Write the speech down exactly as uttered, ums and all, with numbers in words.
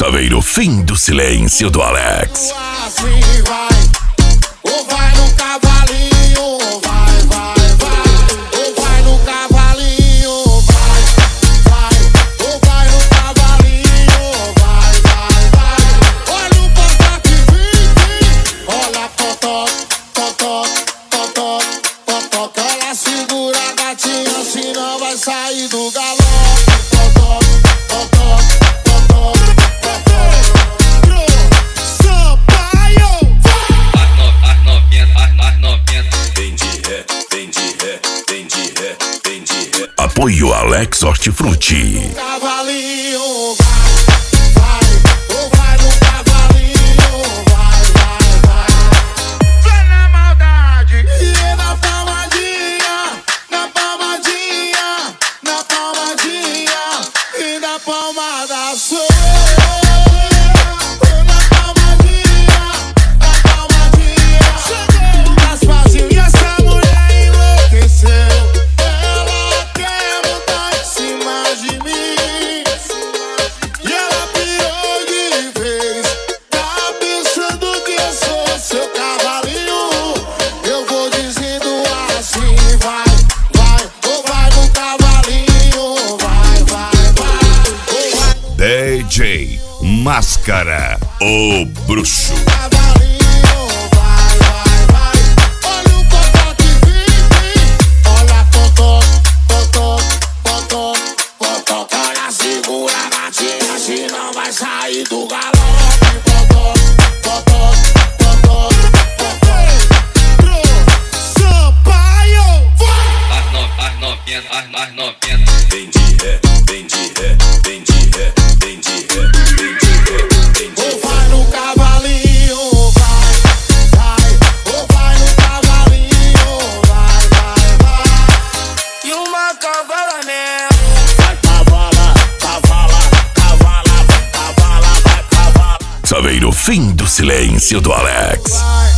Saveiro, fim do silêncio do Alex. Assim vai, ou vai no cavalinho, ou vai, vai, vai, ou vai no cavalinho, vai, vai, ou vai no cavalinho, vai, vai, vai. Olha o potó que vem, vem. Olha potó, potó, potó, potó, que ela segura a gatinha, senão vai sair do galope. Potó, potó, potó, potó. Apoio Alex Hortifruti. Cavalinho, vai, vai, ou vai no cavalinho, vai, vai, vai. Vai na maldade e na palmadinha, na palmadinha, na palmadinha e na palmada sua. D J Máscara, o bruxo. Cavalinho, vai, vai, vai. Olha o potó que vem, vem. Olha potó, potó, potó, potó, que ela segura a gatinha, senão vai sair do galope. Potó, potó, potó, potó. Sampaio, vai. As no, as novinhas, as, as novinhas. Vem de ré, vem de ré, vem de ré, vem de ré, vem de ré, vem de ré. Ou vai no cavalinho, vai, vai. Ou vai no cavalinho, vai, vai, vai. E uma cavala mesmo. Vai cavala, cavala, cavala, vai cavala, vai cavala. Saveiro, fim do silêncio do Alex. Vai.